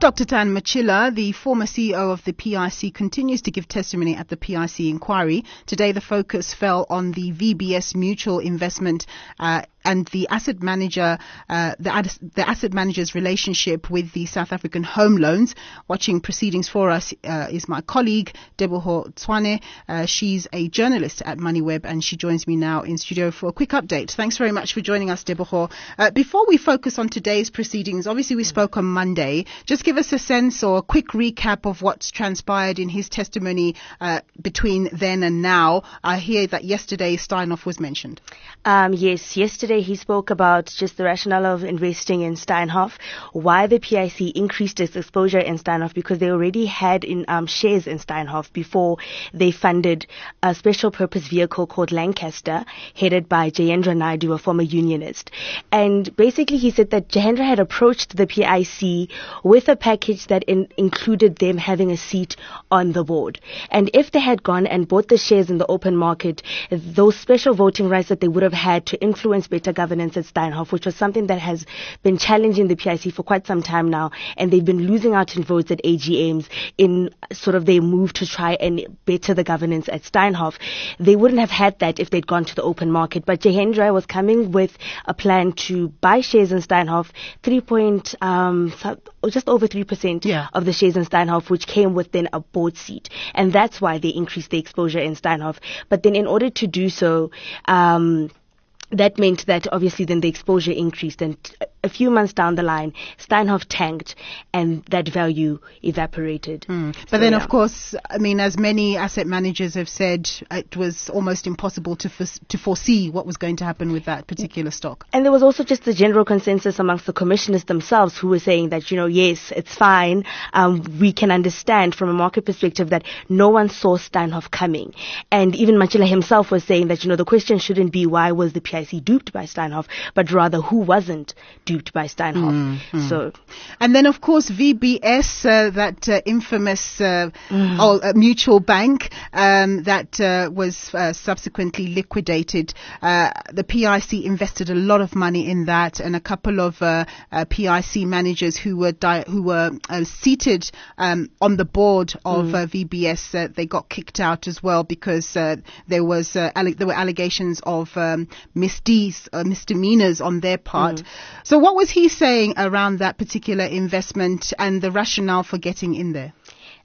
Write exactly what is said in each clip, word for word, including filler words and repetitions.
Doctor Dan Matjila, the former C E O of the P I C, continues to give testimony at the P I C inquiry. Today, the focus fell on the V B S Mutual Investment uh, and the asset manager, uh, the, ad- the asset manager's relationship with the South African home loans. Watching proceedings for us uh, is my colleague, Deboho Tswane. Uh, she's a journalist at MoneyWeb, and she joins me now in studio for a quick update. Thanks very much for joining us, Deboho. Uh, before we focus on today's proceedings, obviously we spoke on Monday. Just give us a sense or a quick recap of what's transpired in his testimony uh, between then and now. I hear that yesterday Steinhoff was mentioned. Um, yes, yesterday he spoke about just the rationale of investing in Steinhoff, why the P I C increased its exposure in Steinhoff, because they already had in um, shares in Steinhoff before they funded a special purpose vehicle called Lancaster, headed by Jayendra Naidu, a former unionist. And basically he said that Jayendra had approached the P I C with a package that in, included them having a seat on the board. And if they had gone and bought the shares in the open market, those special voting rights that they would have had to influence better governance at Steinhoff, which was something that has been challenging the P I C for quite some time now, and they've been losing out in votes at A G Ms in sort of their move to try and better the governance at Steinhoff. They wouldn't have had that if they'd gone to the open market. But Jayendra was coming with a plan to buy shares in Steinhoff, three point, um, just over three percent yeah. of the shares in Steinhoff, which came with then a board seat. And that's why they increased the exposure in Steinhoff. But then in order to do so, um, that meant that obviously then the exposure increased, and a few months down the line, Steinhoff tanked and that value evaporated. Mm. But so, then, yeah. of course, I mean, as many asset managers have said, it was almost impossible to f- to foresee what was going to happen with that particular stock. And there was also just the general consensus amongst the commissioners themselves, who were saying that, you know, yes, it's fine. Um, we can understand from a market perspective that no one saw Steinhoff coming. And even Matjila himself was saying that, you know, the question shouldn't be why was the P I C duped by Steinhoff, but rather who wasn't duped by Steinhoff. Mm-hmm. So, and then of course V B S, uh, that uh, infamous uh, mm. oh, uh, mutual bank um, that uh, was uh, subsequently liquidated. Uh, the P I C invested a lot of money in that, and a couple of uh, uh, P I C managers who were di- who were uh, seated um, on the board of mm. uh, V B S, uh, they got kicked out as well because uh, there was uh, alle- there were allegations of um, misdeeds, uh, misdemeanors on their part. Mm. So what was he saying around that particular investment and the rationale for getting in there?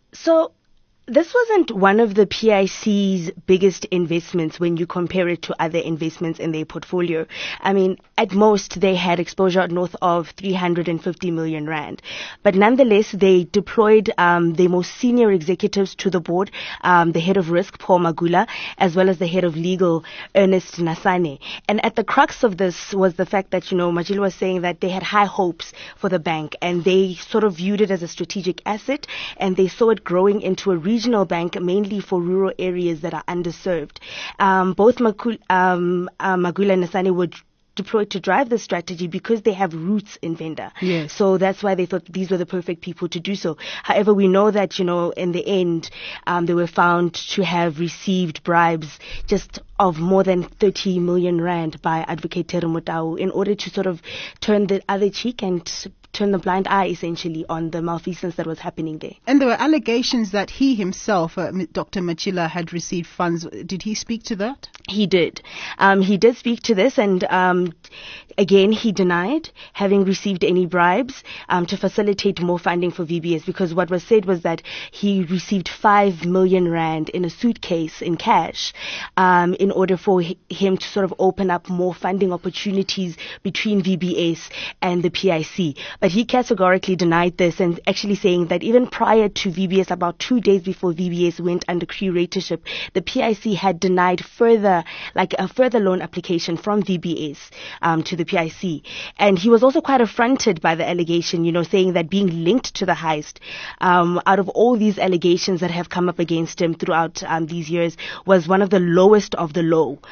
So this wasn't one of the P I C's biggest investments when you compare it to other investments in their portfolio. I mean, at most they had exposure north of three hundred fifty million rand. But nonetheless, they deployed um, their most senior executives to the board, um, the head of risk, Paul Magula, as well as the head of legal, Ernest Nasane. And at the crux of this was the fact that, you know, Matjila was saying that they had high hopes for the bank, and they sort of viewed it as a strategic asset, and they saw it growing into a region regional bank mainly for rural areas that are underserved. Um, both Makul, um, uh, Magula and Nasane were deployed to drive the strategy because they have roots in Venda. Yes. So that's why they thought these were the perfect people to do so. However, we know that, you know, in the end, um, they were found to have received bribes just of more than thirty million rand by Advocate Terry Motau in order to sort of turn the other cheek and turn the blind eye essentially on the malfeasance that was happening there. And there were allegations that he himself, uh, Doctor Matjila, had received funds. Did he speak to that? He did. Um, he did speak to this, and um, again, he denied having received any bribes um, to facilitate more funding for V B S, because what was said was that he received five million rand in a suitcase in cash um, in order for h- him to sort of open up more funding opportunities between V B S and the P I C. But he categorically denied this, and actually saying that even prior to V B S, about two days before V B S went under curatorship, the P I C had denied further, like a further loan application from V B S um, to the P I C. And he was also quite affronted by the allegation, you know, saying that being linked to the heist, um, out of all these allegations that have come up against him throughout um, these years, was one of the lowest of the low.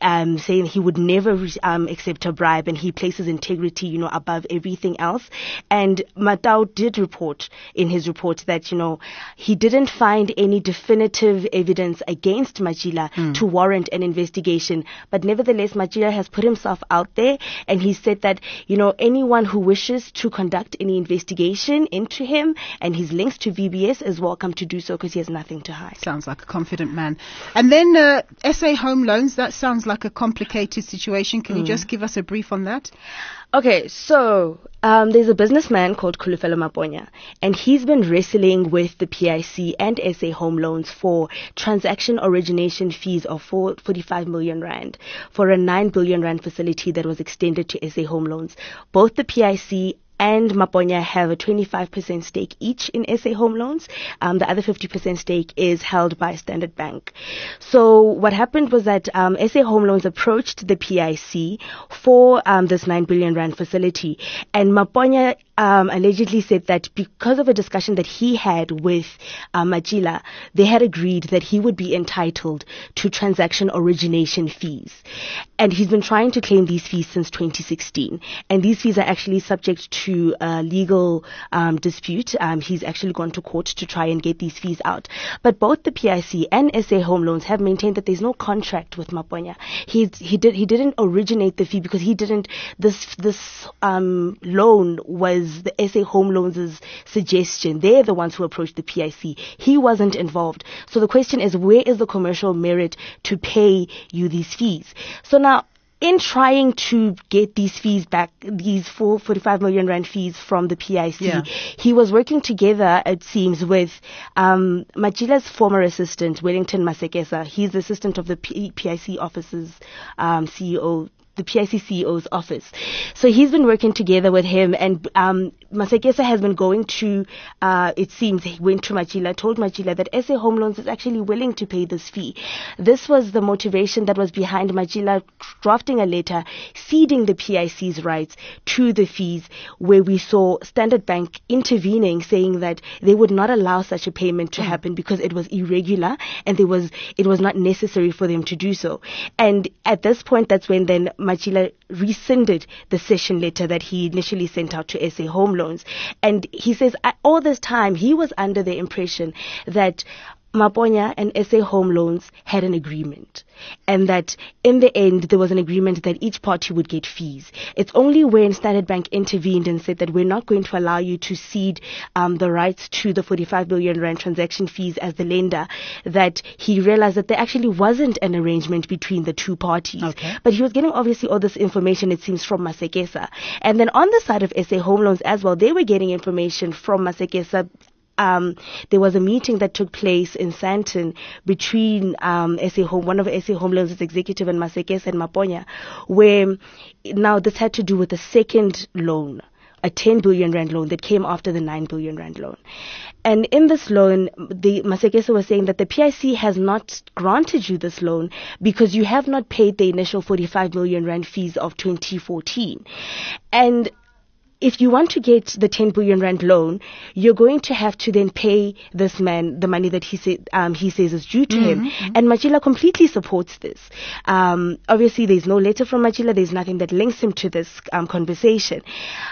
um, saying he would never um, accept a bribe, and he places integrity, you know, above everything else. And Matau did report in his report that, you know, he didn't find any definitive evidence against Matjila mm. to warrant an investigation. But nevertheless, Matjila has put himself out there, and he said that, you know, anyone who wishes to conduct any investigation into him and his links to V B S is welcome to do so, because he has nothing to hide. Sounds like a confident man. And then uh, S A Home Loans, that sounds like a complicated situation. Can mm. you just give us a brief on that? Okay, so um, there's a businessman called Khulufelo Maponya, and he's been wrestling with the P I C and S A Home Loans for transaction origination fees of forty-five million rand for a nine billion rand facility that was extended to S A Home Loans. Both the P I C and Maponya have a twenty-five percent stake each in S A Home Loans. Um, the other fifty percent stake is held by Standard Bank. So what happened was that um, S A Home Loans approached the P I C for um, this nine billion rand facility, and Maponya um, allegedly said that because of a discussion that he had with uh, Matjila, they had agreed that he would be entitled to transaction origination fees. And he's been trying to claim these fees since twenty sixteen. And these fees are actually subject to a legal um, dispute. Um, he's actually gone to court to try and get these fees out. But both the P I C and S A Home Loans have maintained that there's no contract with Maponya. He he did he didn't originate the fee because he didn't. This this um, loan was the S A Home Loans' suggestion. They're the ones who approached the P I C. He wasn't involved. So the question is, where is the commercial merit to pay you these fees? So now, in trying to get these fees back, these four, forty-five million rand fees from the P I C, yeah. he was working together, it seems, with um, Matjila's former assistant, Wellington Masekesa. He's the assistant of the P- PIC office's um, C E O, the P I C C E O's office. So he's been working together with him, and um, Masekesa has been going to, uh, it seems, he went to Matjila, told Matjila that S A Home Loans is actually willing to pay this fee. This was the motivation that was behind Matjila drafting a letter ceding the P I C's rights to the fees, where we saw Standard Bank intervening, saying that they would not allow such a payment to mm. happen because it was irregular and there was it was not necessary for them to do so. And at this point, that's when then Matjila rescinded the session letter that he initially sent out to S A Home Loans. And he says all this time he was under the impression that Maponya and S A Home Loans had an agreement, and that in the end there was an agreement that each party would get fees. It's only when Standard Bank intervened and said that we're not going to allow you to cede um, the rights to the forty-five billion rand transaction fees as the lender that he realized that there actually wasn't an arrangement between the two parties. Okay. But he was getting obviously all this information, it seems, from Masekesa. And then on the side of S A Home Loans as well, they were getting information from Masekesa. Um, there was a meeting that took place in Sandton between um, S A Home, one of S A Home Loans' executive, and Masekesa and Maponya, where now this had to do with the second loan, a ten billion rand loan that came after the nine billion rand loan. And in this loan, the Masekesa was saying that the P I C has not granted you this loan because you have not paid the initial forty-five million rand fees of twenty fourteen. And if you want to get the ten billion rand loan, you're going to have to then pay this man the money that he said um, he says is due to mm-hmm. him. And Matjila completely supports this. Um, obviously, there's no letter from Matjila. There's nothing that links him to this um, conversation.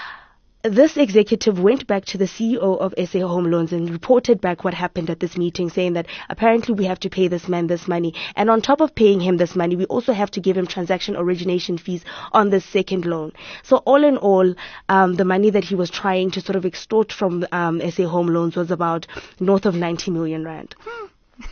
This executive went back to the C E O of S A Home Loans and reported back what happened at this meeting, saying that apparently we have to pay this man this money. And on top of paying him this money, we also have to give him transaction origination fees on the second loan. So all in all, um, the money that he was trying to sort of extort from um, S A Home Loans was about north of ninety million rand. Hmm.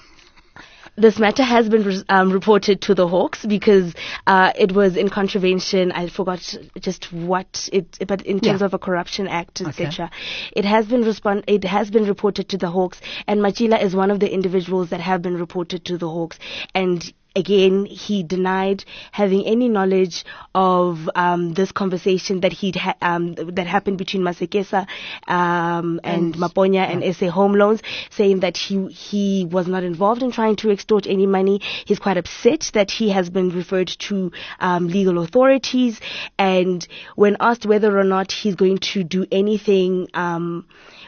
This matter has been um, reported to the Hawks because uh, it was in contravention. I forgot just what it, but in terms yeah. of a Corruption Act, et cetera. Okay. It has been respond. It has been reported to the Hawks, and Matjila is one of the individuals that have been reported to the Hawks. And again, he denied having any knowledge of um, this conversation that he'd ha- um, that happened between Masekesa um, and, and Maponya yeah. and S A Home Loans, saying that he he was not involved in trying to extort any money. He's quite upset that he has been referred to um, legal authorities, and when asked whether or not he's going to do anything um,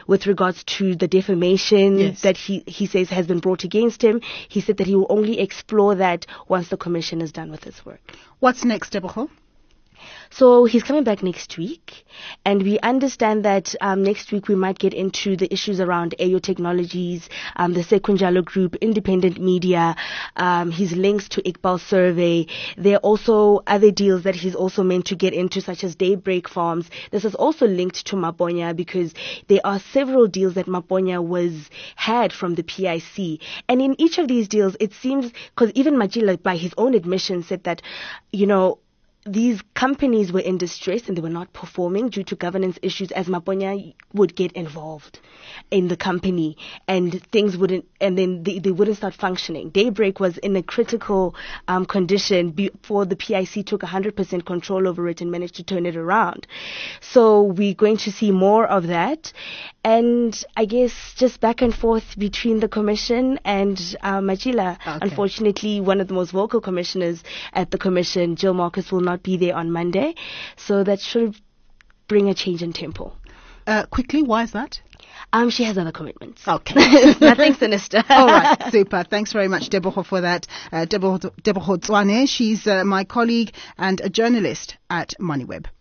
with regards to the defamation Yes. that he, he says has been brought against him. He said that he will only explore that once the commission is done with its work. What's next, Tebogo? So he's coming back next week, and we understand that um, next week we might get into the issues around A O Technologies, um, the Sekunjalo Group, independent media, um, his links to Iqbal Survey. There are also other deals that he's also meant to get into, such as Daybreak Farms. This is also linked to Maponya because there are several deals that Maponya was had from the P I C. And in each of these deals, it seems, because even Majila, by his own admission, said that, you know, these companies were in distress and they were not performing due to governance issues, as Maponya would get involved in the company and things wouldn't, and then they, they wouldn't start functioning. Daybreak was in a critical um, condition before the P I C took one hundred percent control over it and managed to turn it around. So we're going to see more of that. And I guess just back and forth between the commission and uh, Majila. Okay. Unfortunately, one of the most vocal commissioners at the commission, Jill Marcus, will not be there on Monday. So that should bring a change in tempo. Uh, quickly, why is that? Um, she has other commitments. Okay. Nothing sinister. All right, super. Thanks very much, Tebogo, for that. Uh, Tebogo Tebogo Tswane, she's uh, my colleague and a journalist at MoneyWeb.